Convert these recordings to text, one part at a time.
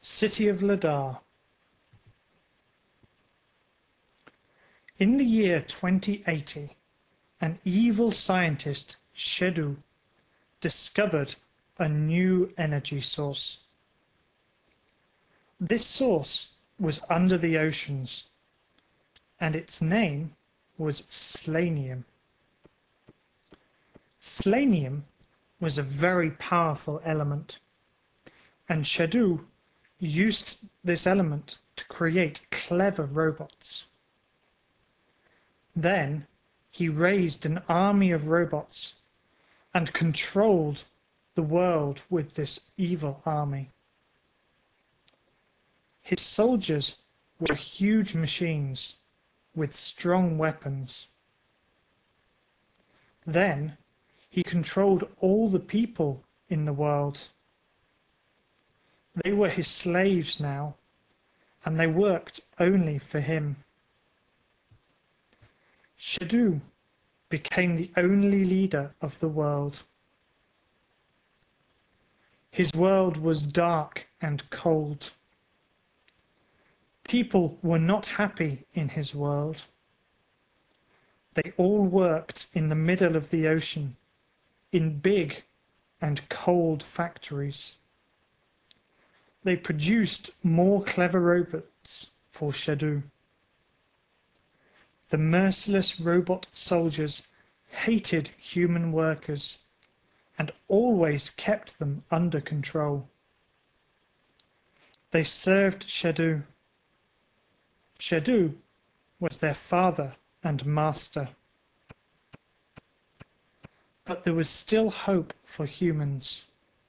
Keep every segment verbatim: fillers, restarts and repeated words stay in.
City of Ladar. In the year twenty eighty, an evil scientist, Shedu, discovered a new energy source. This source was under the oceans, and its name was Slanium. Slanium was a very powerful element, and Shedu used this element to create clever robots. Then he raised an army of robots and controlled the world with this evil army. His soldiers were huge machines with strong weapons. Then he controlled all the people in the world. They were his slaves now, and they worked only for him. Shedu became the only leader of the world. His world was dark and cold. People were not happy in his world. They all worked in the middle of the ocean, in big and cold factories. They produced more clever robots for Shedu. The merciless robot soldiers hated human workers and always kept them under control. They served Shedu. Shedu was their father and master. But there was still hope for humans.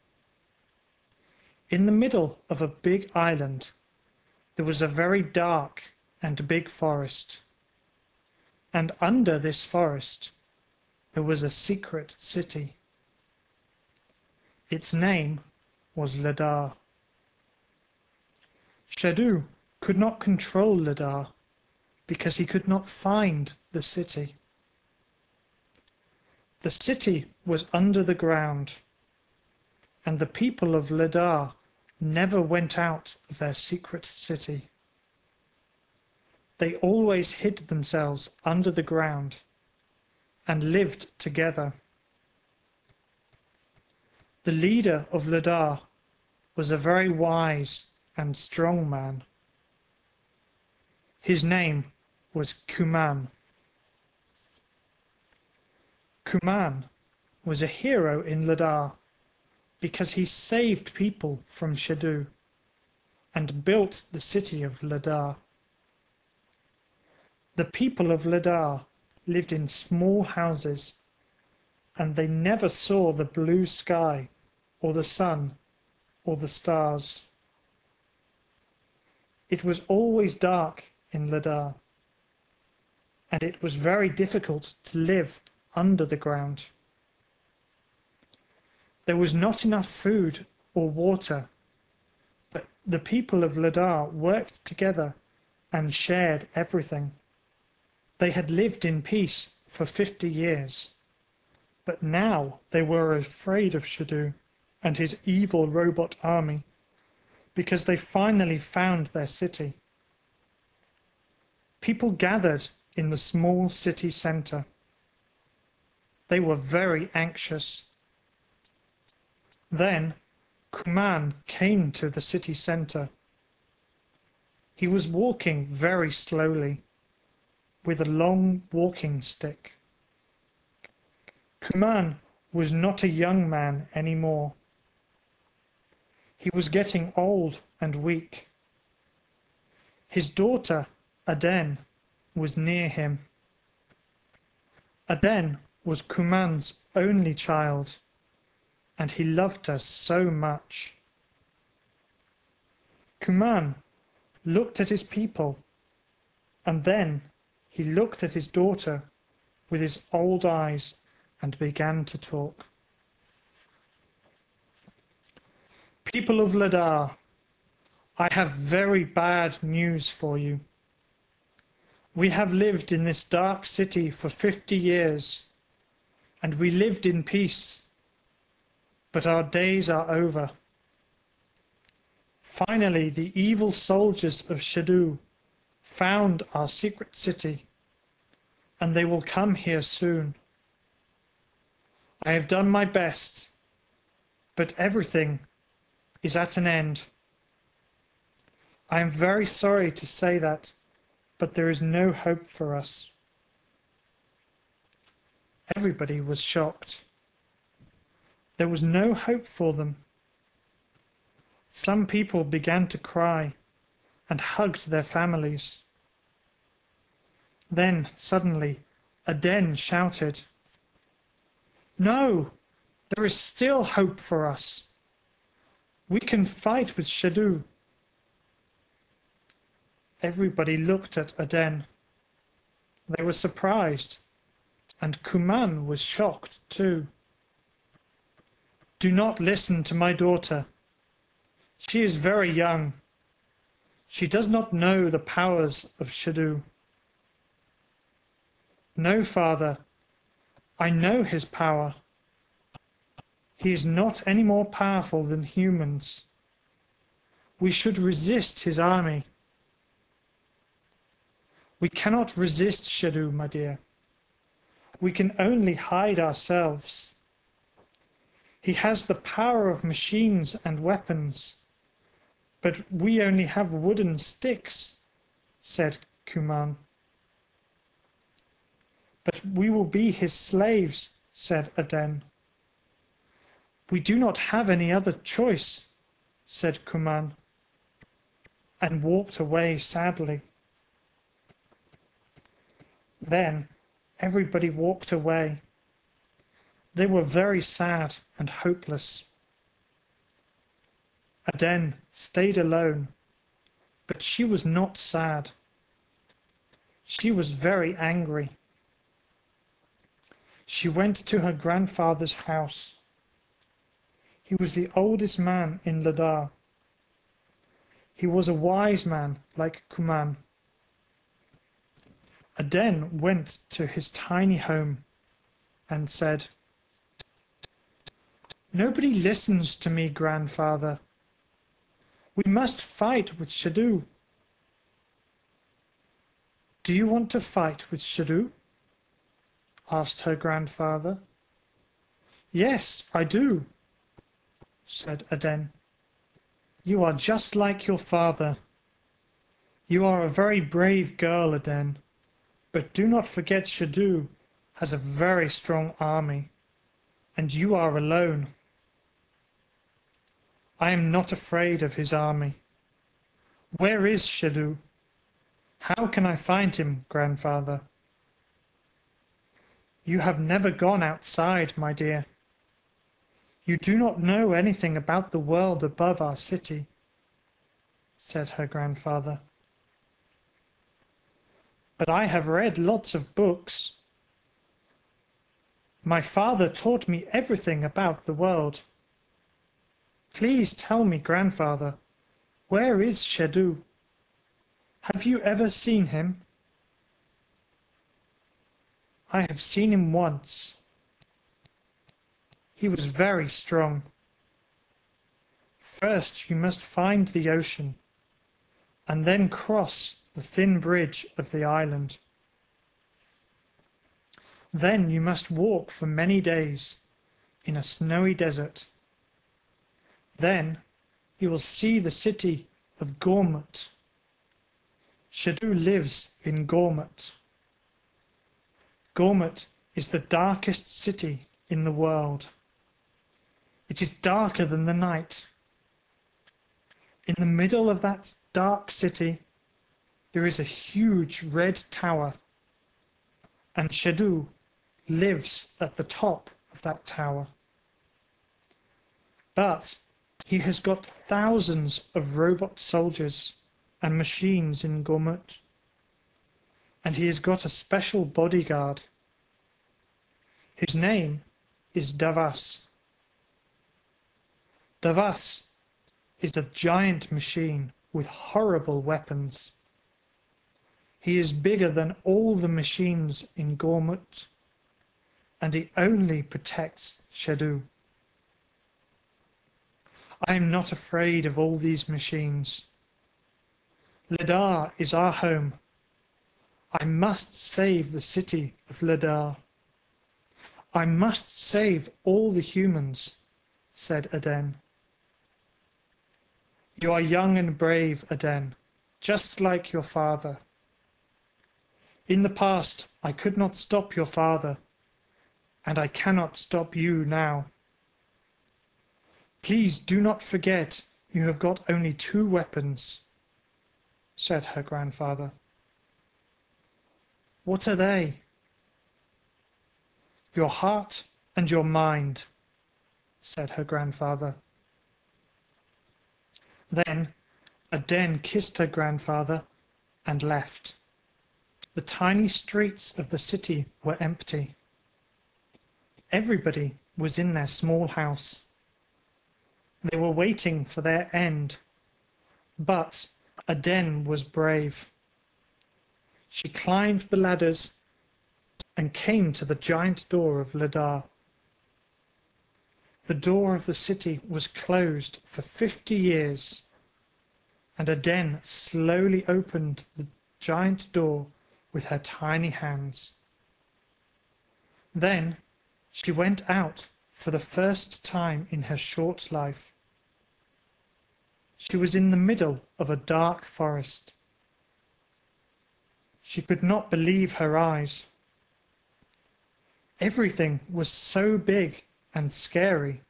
In the middle of a big island, there was a very dark and big forest. And under this forest, there was a secret city. Its name was Ladar. Shedu could not control Ladar because he could not find the city. The city was under the ground, and the people of Ladar never went out of their secret city. They always hid themselves under the ground and lived together. The leader of Ladar was a very wise and strong man. His name was Kuman. Kuman was a hero in Ladar because he saved people from Shedu and built the city of Ladar. The people of Ladar lived in small houses, and they never saw the blue sky or the sun or the stars. It was always dark in Ladar, and it was very difficult to live under the ground. There was not enough food or water, but the people of Ladar worked together and shared everything. They had lived in peace for fifty years, but now they were afraid of Shedu and his evil robot army because they finally found their city. People gathered in the small city center. They were very anxious. Then Kuman came to the city center. He was walking very slowly with a long walking stick. Kuman was not a young man anymore. He was getting old and weak. His daughter, Aden, was near him. Aden was Kuman's only child, and he loved her so much. Kuman looked at his people, and then he looked at his daughter with his old eyes and began to talk. People of Ladar, I have very bad news for you. We have lived in this dark city for fifty years, and we lived in peace, but our days are over. Finally, the evil soldiers of Shadu found our secret city, and they will come here soon. I have done my best, but everything is at an end. I am very sorry to say that, but there is no hope for us. Everybody was shocked. There was no hope for them. Some people began to cry and hugged their families. Then, suddenly, Aden shouted, "No, there is still hope for us. We can fight with Shadu." Everybody looked at Aden. They were surprised, and Kuman was shocked too. "Do not listen to my daughter. She is very young. She does not know the powers of Shadu." "No, father, I know his power. He is not any more powerful than humans. We should resist his army." "We cannot resist Shadu, my dear. We can only hide ourselves. He has the power of machines and weapons, but we only have wooden sticks," said Kuman. "But we will be his slaves," said Aden. "We do not have any other choice," said Kuman, and walked away sadly. Then everybody walked away. They were very sad and hopeless. Aden stayed alone, but she was not sad. She was very angry. She went to her grandfather's house. He was the oldest man in Ladar. He was a wise man like Kuman. Aden went to his tiny home and said, "Nobody listens to me, grandfather. We must fight with Shadu." "Do you want to fight with Shadu?" asked her grandfather. "Yes, I do," said Aden. "You are just like your father. You are a very brave girl, Aden, but do not forget Shadu has a very strong army, and you are alone." "I am not afraid of his army. Where is Shadu? How can I find him, grandfather?" "You have never gone outside, my dear. You do not know anything about the world above our city," said her grandfather. "But I have read lots of books. My father taught me everything about the world. Please tell me, grandfather, where is Shadu? Have you ever seen him?" "I have seen him once. He was very strong. First you must find the ocean, and then cross the thin bridge of the island. Then you must walk for many days in a snowy desert. Then you will see the city of Gormut. Shadu lives in Gormut. Gormut is the darkest city in the world. It is darker than the night. In the middle of that dark city, there is a huge red tower, and Shadu lives at the top of that tower. But he has got thousands of robot soldiers and machines in Gormut, and he has got a special bodyguard. His name is Davas. Davas is a giant machine with horrible weapons. He is bigger than all the machines in Gormut, and he only protects Shadu. I am not afraid of all these machines. Ladar is our home. I must save the city of Ladar. I must save all the humans, said Aden. You are young and brave, Aden, just like your father. In the past, I could not stop your father, and I cannot stop you now. Please do not forget you have got only two weapons, said her grandfather. What are they? Your heart and your mind, said her grandfather. Then Aden kissed her grandfather and left. The tiny streets of the city were empty. Everybody was in their small house. They were waiting for their end, but Aden was brave. She climbed the ladders and came to the giant door of Ladar. The door of the city was closed for fifty years, and Aden slowly opened the giant door with her tiny hands. Then she went out for the first time in her short life. She was in the middle of a dark forest. She could not believe her eyes. Everything was so big and scary.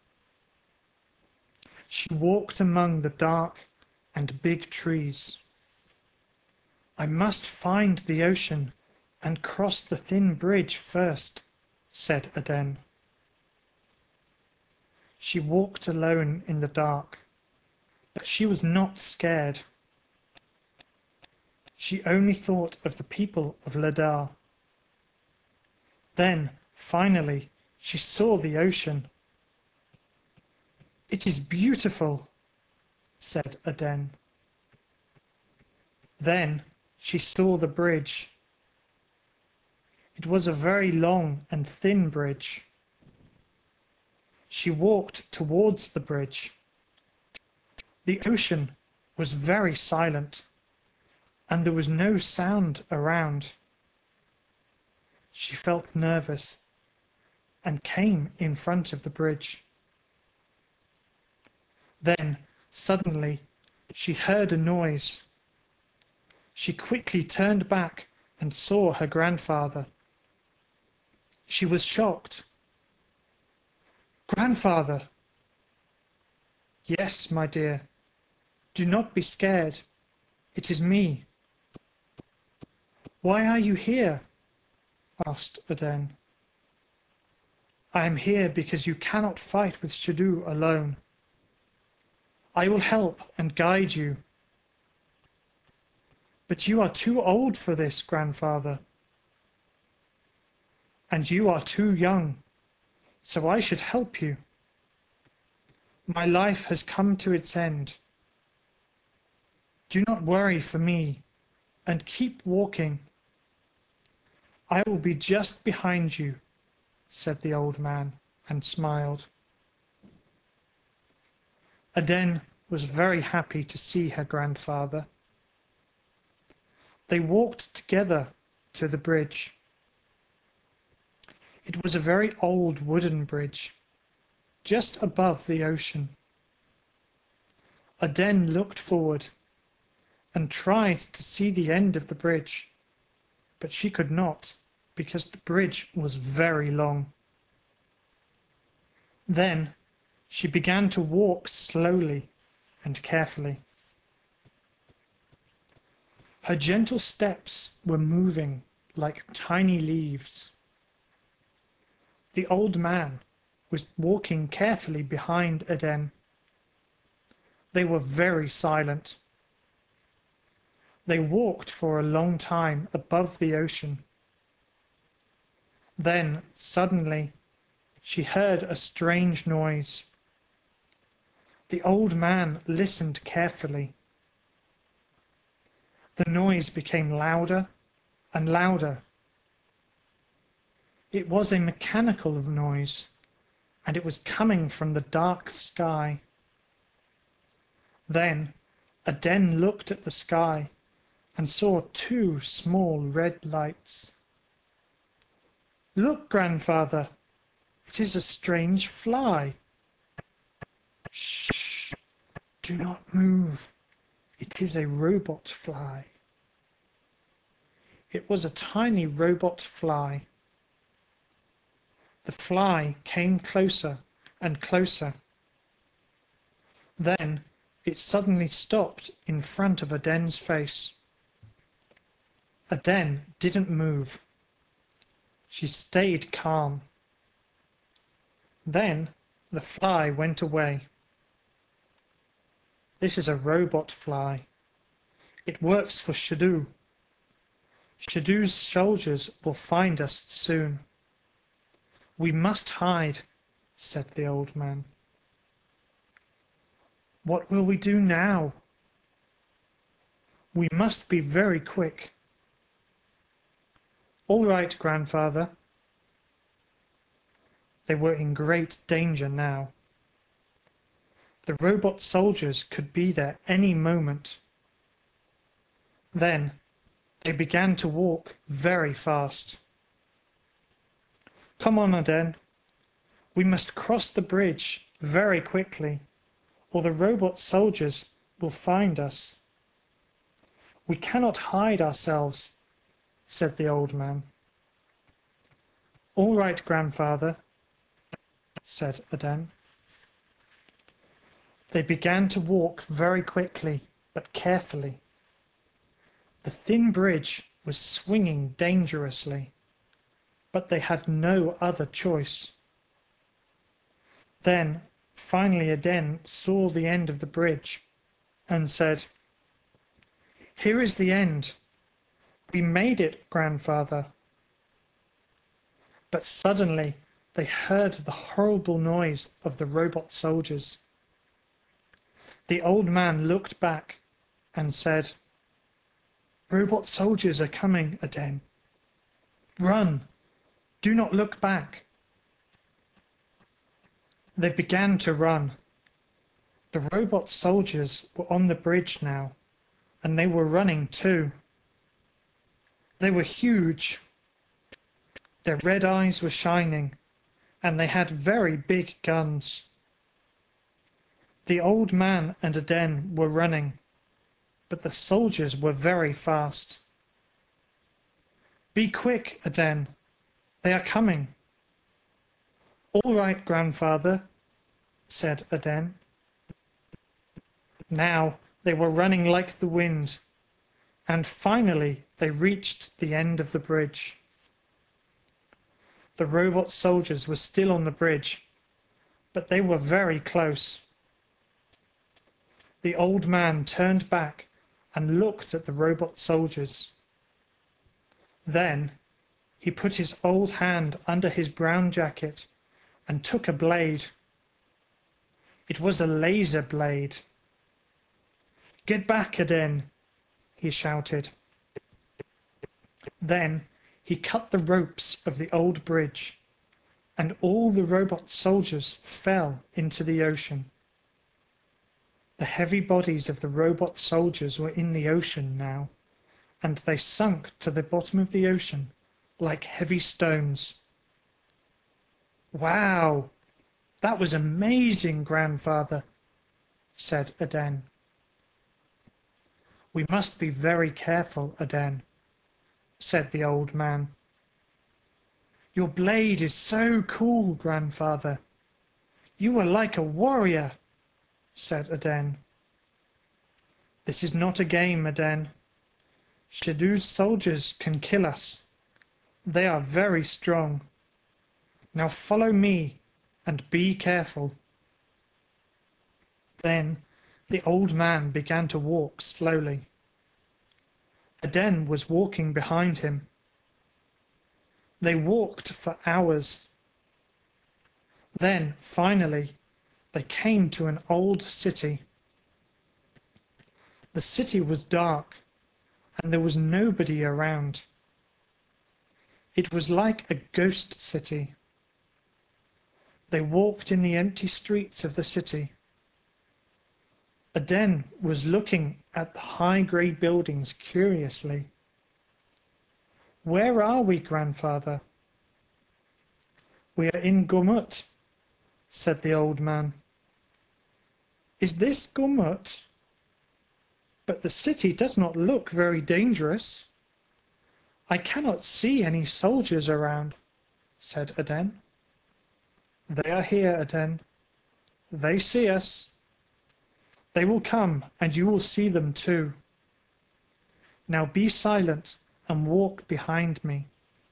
She walked among the dark and big trees. I must find the ocean and cross the thin bridge first, said Aden. She walked alone in the dark, but she was not scared. She only thought of the people of Ladar. Then, finally, she saw the ocean. It is beautiful, said Aden. Then she saw the bridge. It was a very long and thin bridge. She walked towards the bridge. The ocean was very silent, and there was no sound around. She felt nervous and came in front of the bridge. Then, suddenly, she heard a noise. She quickly turned back and saw her grandfather. She was shocked. Grandfather! Yes, my dear. Do not be scared. It is me. Why are you here? Asked Aden. I am here because you cannot fight with Shadu alone. I will help and guide you. But you are too old for this, grandfather. And you are too young, so I should help you. My life has come to its end. Do not worry for me, and keep walking. I will be just behind you, said the old man, and smiled. Aden was very happy to see her grandfather. They walked together to the bridge. It was a very old wooden bridge, just above the ocean. Aden looked forward and tried to see the end of the bridge, but she could not, because the bridge was very long. Then she began to walk slowly and carefully. Her gentle steps were moving like tiny leaves. The old man was walking carefully behind Aden. They were very silent. They walked for a long time above the ocean. Then, suddenly, she heard a strange noise. The old man listened carefully. The noise became louder and louder. It was a mechanical noise, and it was coming from the dark sky. Then Aden looked at the sky and saw two small red lights. "Look, grandfather, it is a strange fly." "Shh! Do not move. It is a robot fly." It was a tiny robot fly. The fly came closer and closer. Then it suddenly stopped in front of Aden's face. Aden didn't move. She stayed calm. Then the fly went away. "This is a robot fly. It works for Shadoo. Shadoo's soldiers will find us soon." "We must hide," said the old man. "What will we do now?" "We must be very quick." "All right, grandfather." They were in great danger now. The robot soldiers could be there any moment. Then they began to walk very fast. "Come on, Aden. We must cross the bridge very quickly, or the robot soldiers will find us." "We cannot hide ourselves," said the old man. "All right, grandfather," said Aden. They began to walk very quickly, but carefully. The thin bridge was swinging dangerously, but they had no other choice. Then finally Aden saw the end of the bridge and said, "Here is the end. We made it, grandfather." But suddenly they heard the horrible noise of the robot soldiers. The old man looked back and said, "Robot soldiers are coming, Aden. Run! Do not look back." They began to run. The robot soldiers were on the bridge now, and they were running too. They were huge. Their red eyes were shining, and they had very big guns. The old man and Aden were running, but the soldiers were very fast. "Be quick, Aden. They are coming." "All right, grandfather," said Aden. Now they were running like the wind, and finally they reached the end of the bridge. The robot soldiers were still on the bridge, but they were very close. The old man turned back and looked at the robot soldiers. Then he put his old hand under his brown jacket and took a blade. It was a laser blade. "Get back, Aden," he shouted. Then he cut the ropes of the old bridge, and all the robot soldiers fell into the ocean. The heavy bodies of the robot soldiers were in the ocean now, and they sunk to the bottom of the ocean like heavy stones. "Wow! That was amazing, grandfather," said Aden. "We must be very careful, Aden," said the old man. "Your blade is so cool, grandfather. You are like a warrior," said Aden. "This is not a game, Aden. Shadoo's soldiers can kill us. They are very strong. Now follow me and be careful." Then the old man began to walk slowly. Aden was walking behind him. They walked for hours. Then finally they came to an old city. The city was dark, and there was nobody around. It was like a ghost city. They walked in the empty streets of the city. Aden was looking at the high grey buildings curiously. "Where are we, grandfather?" "We are in Gurmut," said the old man. "Is this Gurmut? But the city does not look very dangerous." "I cannot see any soldiers around," said Aden. "They are here, Aden. They see us. They will come, and you will see them too. Now be silent and walk behind me."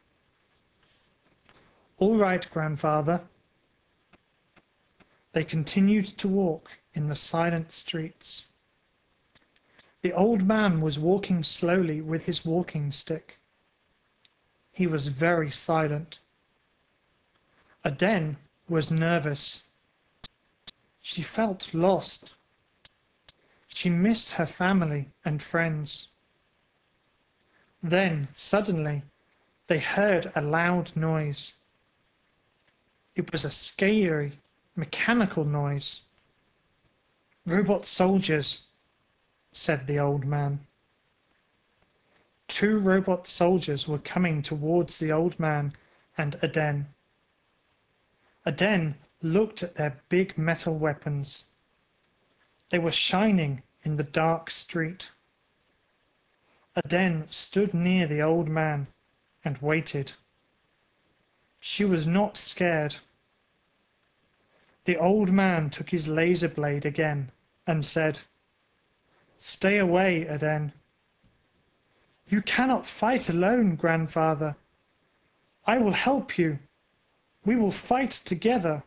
"All right, grandfather." They continued to walk in the silent streets. The old man was walking slowly with his walking stick. He was very silent. Aden was nervous. She felt lost. She missed her family and friends. Then, suddenly, they heard a loud noise. It was a scary, mechanical noise. "Robot soldiers," said the old man. Two robot soldiers were coming towards the old man and Aden. Aden looked at their big metal weapons. They were shining in the dark street. Aden stood near the old man and waited. She was not scared. The old man took his laser blade again and said, "Stay away, Aden." "You cannot fight alone, grandfather. I will help you. We will fight together."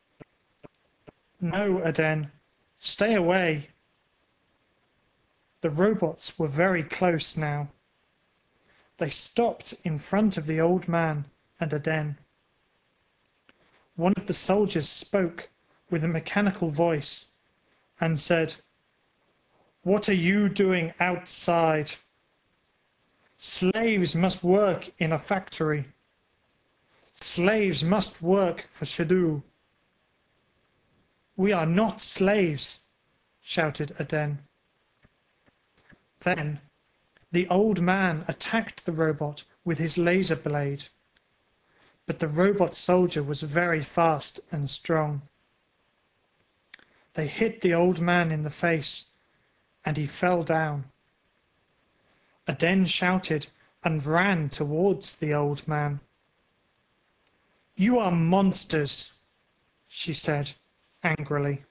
"No, Aden, stay away." The robots were very close now. They stopped in front of the old man and Aden. One of the soldiers spoke with a mechanical voice and said, "What are you doing outside? Slaves must work in a factory. Slaves must work for Shadu." "We are not slaves," shouted Aden. Then the old man attacked the robot with his laser blade. But the robot soldier was very fast and strong. They hit the old man in the face, and he fell down. Aden shouted and ran towards the old man. "You are monsters," she said angrily.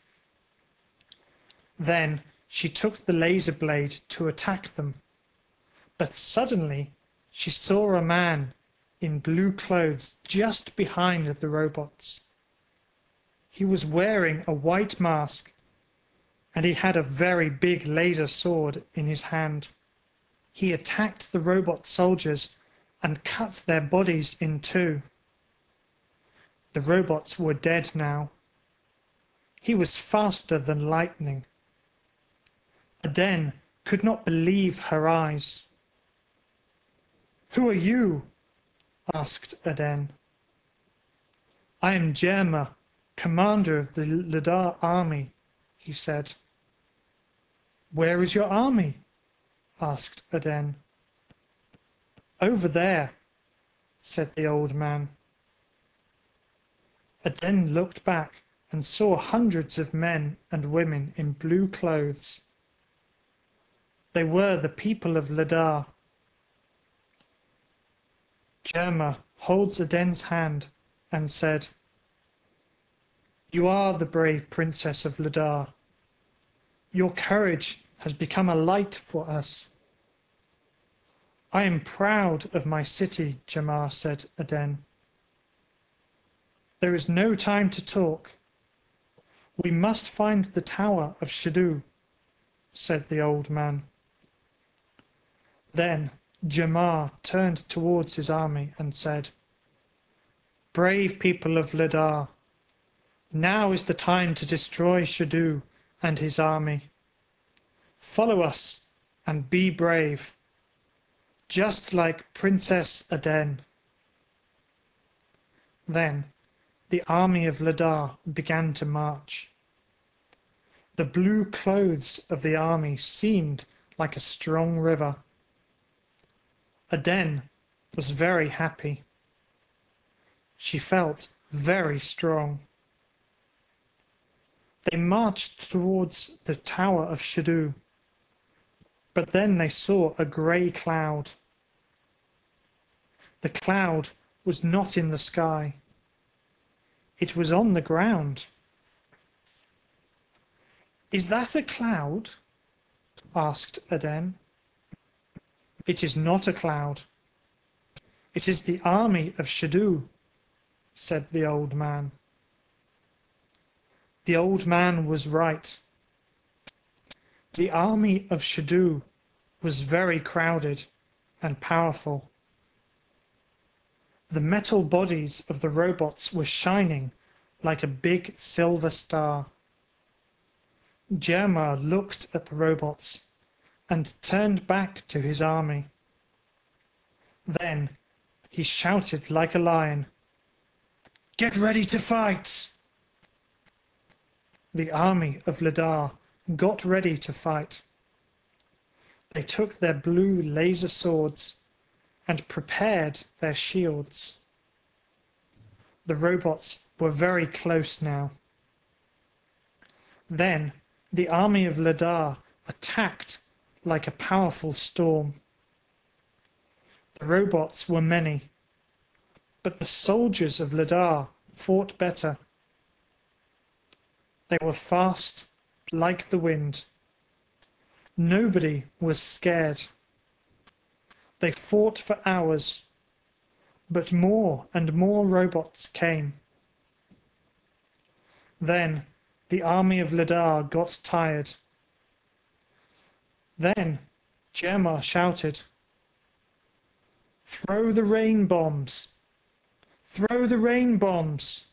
Then she took the laser blade to attack them. But suddenly she saw a man in blue clothes just behind the robots. He was wearing a white mask, and he had a very big laser sword in his hand. He attacked the robot soldiers and cut their bodies in two. The robots were dead now. He was faster than lightning. Aden could not believe her eyes. "Who are you?" asked Aden. "I am Jerma, commander of the Ladar army," he said. "Where is your army?" asked Aden. "Over there," said the old man. Aden looked back and saw hundreds of men and women in blue clothes. They were the people of Ladar. Jerma holds Aden's hand and said, "You are the brave princess of Ladar. Your courage has become a light for us." "I am proud of my city," Jerma said Aden. "There is no time to talk. We must find the tower of Shadu," said the old man. Then Jerma turned towards his army and said, "Brave people of Ladar, now is the time to destroy Shadu and his army. Follow us and be brave, just like Princess Aden." Then the army of Ladar began to march. The blue clothes of the army seemed like a strong river. Aden was very happy. She felt very strong. They marched towards the tower of Shadu, but then they saw a grey cloud. The cloud was not in the sky. It was on the ground. "Is that a cloud?" asked Aden. "It is not a cloud. It is the army of Shadu," said the old man. The old man was right. The army of Shadu was very crowded and powerful. The metal bodies of the robots were shining like a big silver star. Jerma looked at the robots and turned back to his army. Then he shouted like a lion, "Get ready to fight!" The army of Ladar got ready to fight. They took their blue laser swords and prepared their shields. The robots were very close now. Then the army of Ladar attacked like a powerful storm. The robots were many, but the soldiers of Ladar fought better. They were fast like the wind. Nobody was scared. They fought for hours, but more and more robots came. Then the army of Ladar got tired. Then Jerma shouted, "Throw the rain bombs! Throw the rain bombs!"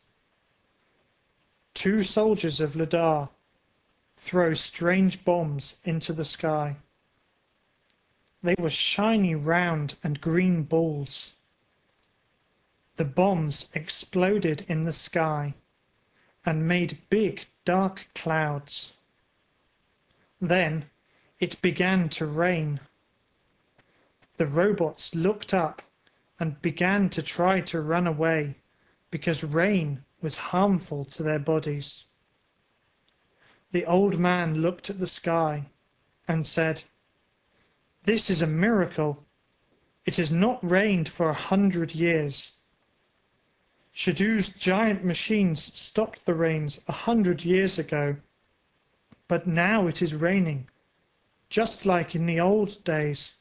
Two soldiers of Ladar throw strange bombs into the sky. They were shiny round and green balls. The bombs exploded in the sky and made big dark clouds. Then it began to rain. The robots looked up and began to try to run away because rain was harmful to their bodies. The old man looked at the sky and said, "This is a miracle. It has not rained for a hundred years. Shadu's giant machines stopped the rains a hundred years ago, but now it is raining, just like in the old days."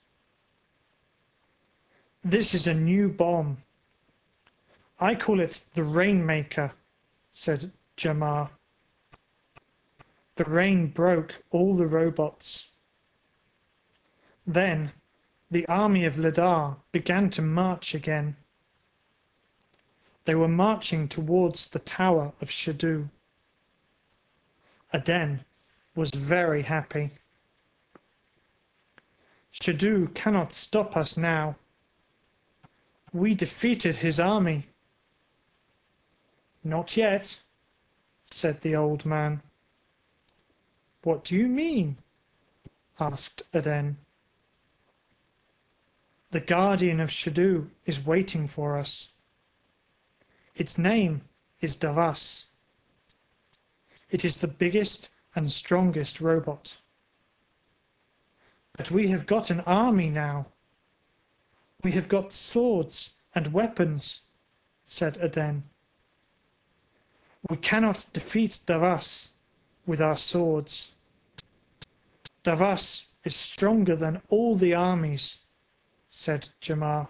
"This is a new bomb. I call it the Rainmaker," said Jerma. The rain broke all the robots. Then the army of Ladar began to march again. They were marching towards the tower of Shadu. Aden was very happy. "Shadu cannot stop us now. We defeated his army." "Not yet," said the old man. "What do you mean?" asked Aden. "The guardian of Shadu is waiting for us. Its name is Davas. It is the biggest and strongest robot. But we have got an army now. We have got swords and weapons," said Aden. "We cannot defeat Davas with our swords. Davas is stronger than all the armies," said Jerma.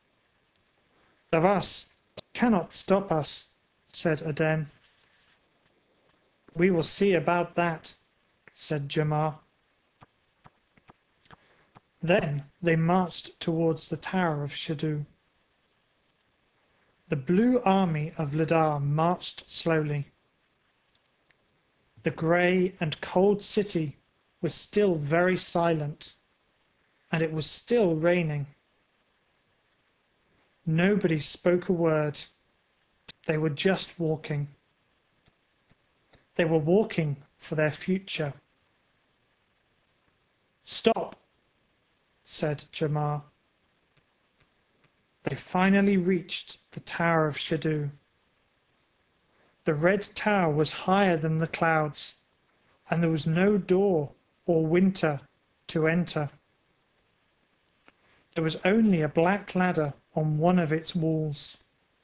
"Davas cannot stop us," said Aden. "We will see about that," said Jerma. Then they marched towards the tower of Shadu. The blue army of Ladar marched slowly. The grey and cold city was still very silent, and it was still raining. Nobody spoke a word. They were just walking. They were walking for their future. "Stop," said Jamar. They finally reached the Tower of Shadu. The red tower was higher than the clouds, and there was no door or window to enter. There was only a black ladder on one of its walls.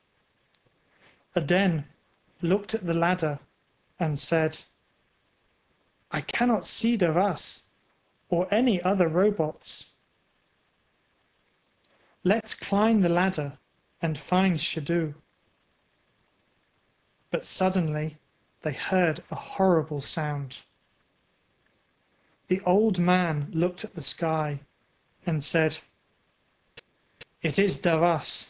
Aden looked at the ladder and said, "I cannot see Davas or any other robots. Let's climb the ladder and find Shadu." But suddenly they heard a horrible sound. The old man looked at the sky and said, "It is Davas."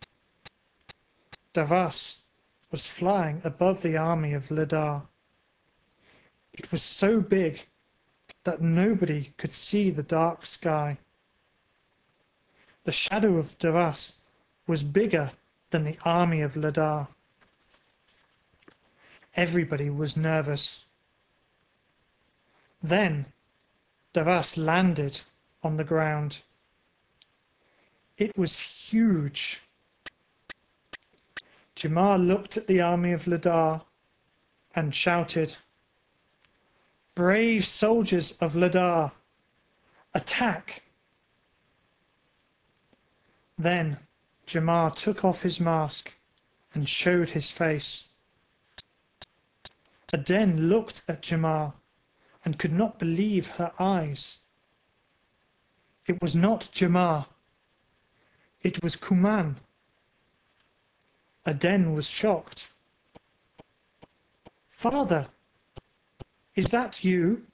Davas was flying above the army of Ladar. It was so big that nobody could see the dark sky. The shadow of Davas was bigger than the army of Ladar. Everybody was nervous. Then Davas landed on the ground. It was huge. Jamar looked at the army of Ladar and shouted, "Brave soldiers of Ladar, attack!" Then Jamar took off his mask and showed his face. Aden looked at Jamar and could not believe her eyes. It was not Jamar. It was Kuman. Aden was shocked. "Father, is that you?"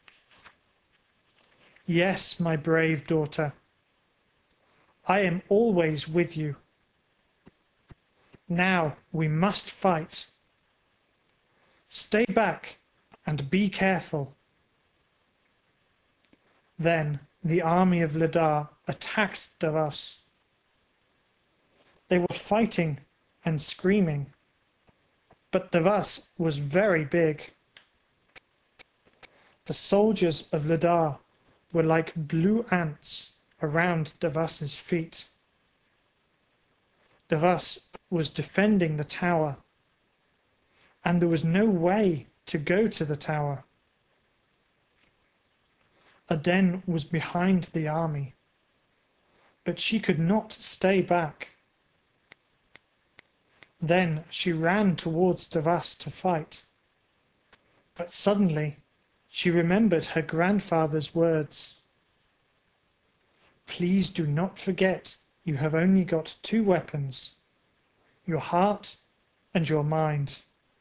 "Yes, my brave daughter. I am always with you. Now we must fight. Stay back and be careful." Then the army of Ladar attacked Davas. They were fighting and screaming, but Davas was very big. The soldiers of Ladar were like blue ants around Davas's feet. Davas was defending the tower, and there was no way to go to the tower. Aden was behind the army, but she could not stay back. Then she ran towards Davas to fight, but suddenly she remembered her grandfather's words. "Please do not forget you have only got two weapons, your heart and your mind."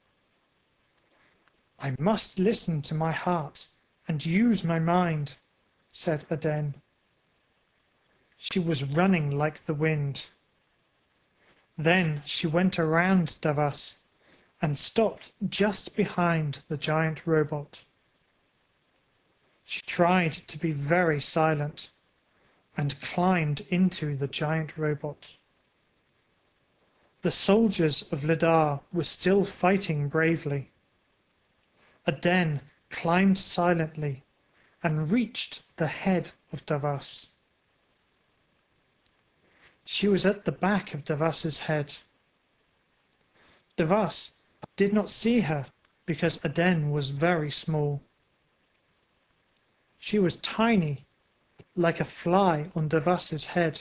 "I must listen to my heart and use my mind," said Aden. She was running like the wind. Then she went around Davas and stopped just behind the giant robot. She tried to be very silent and climbed into the giant robot. The soldiers of Ladar were still fighting bravely. Aden climbed silently and reached the head of Davas. She was at the back of Davas's head. Davas did not see her because Aden was very small. She was tiny, like a fly on Davas's head.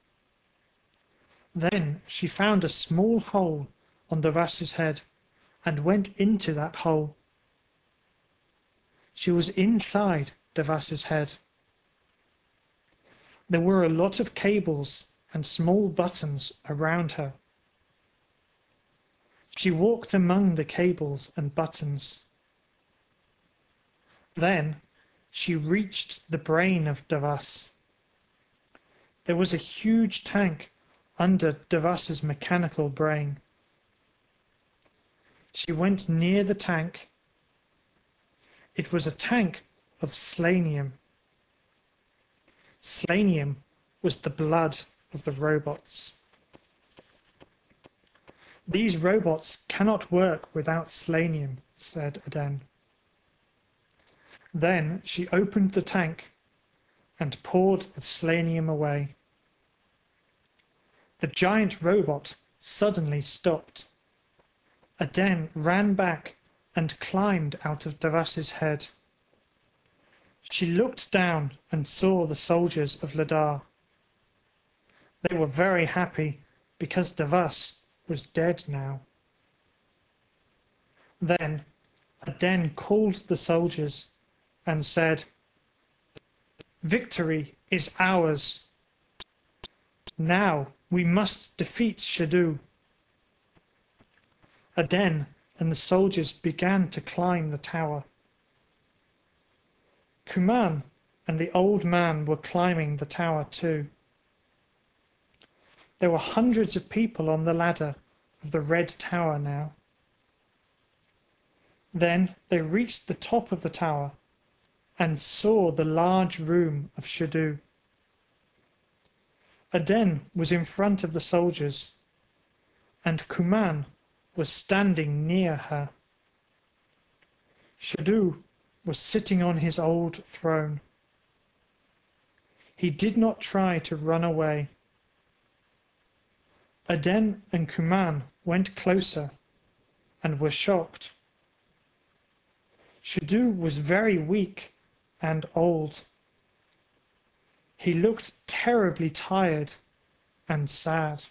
Then she found a small hole on Davas's head and went into that hole. She was inside Davas's head. There were a lot of cables and small buttons around her. She walked among the cables and buttons. Then she reached the brain of Davas. There was a huge tank under Davas's mechanical brain. She went near the tank. It was a tank of slanium. Slanium was the blood of the robots. "These robots cannot work without slanium," said Aden. Then she opened the tank and poured the selenium away. The giant robot suddenly stopped. Aden ran back and climbed out of Davas's head. She looked down and saw the soldiers of Ladar. They were very happy because Davas was dead now. Then Aden called the soldiers and said, "Victory is ours. Now we must defeat Shadu." Aden and the soldiers began to climb the tower. Kuman and the old man were climbing the tower too. There were hundreds of people on the ladder of the red tower now. Then they reached the top of the tower and saw the large room of Shadu. Aden was in front of the soldiers, and Kuman was standing near her. Shadu was sitting on his old throne. He did not try to run away. Aden and Kuman went closer and were shocked. Shadu was very weak and old. He looked terribly tired and sad.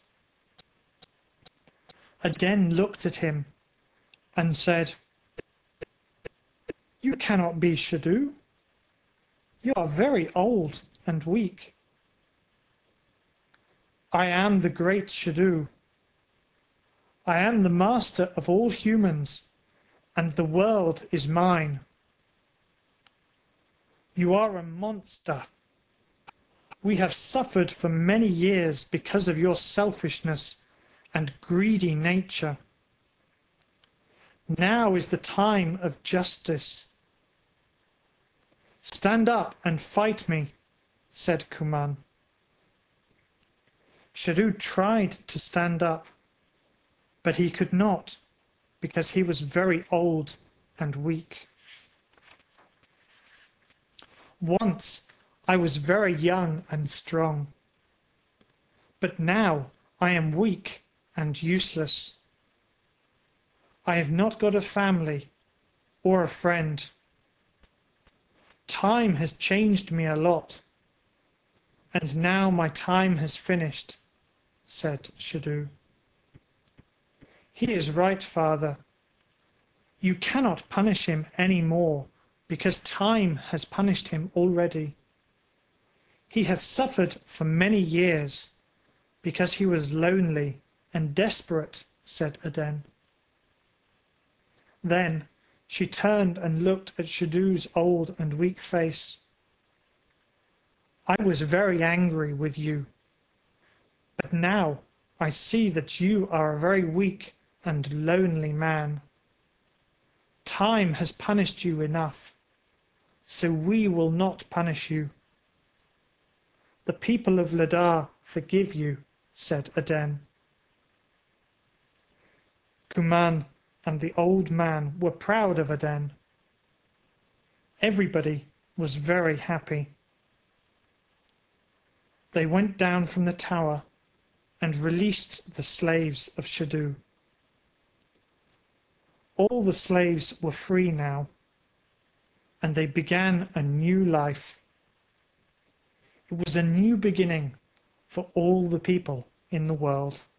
Aden looked at him and said, "You cannot be Shadu. You are very old and weak." "I am the great Shadu. I am the master of all humans, and the world is mine." "You are a monster. We have suffered for many years because of your selfishness and greedy nature. Now is the time of justice. Stand up and fight me," said Kuman. Shadu tried to stand up, but he could not because he was very old and weak. "Once I was very young and strong, but now I am weak and useless. I have not got a family or a friend. Time has changed me a lot, and now my time has finished," said Shadu. "He is right, father. You cannot punish him any more because time has punished him already. He has suffered for many years because he was lonely and desperate," said Aden. Then she turned and looked at Shadu's old and weak face. "I was very angry with you, but now I see that you are a very weak and lonely man. Time has punished you enough, so we will not punish you. The people of Ladar forgive you," said Aden. Kuman and the old man were proud of Aden. Everybody was very happy. They went down from the tower and released the slaves of Shadu. All the slaves were free now, and they began a new life. It was a new beginning for all the people in the world.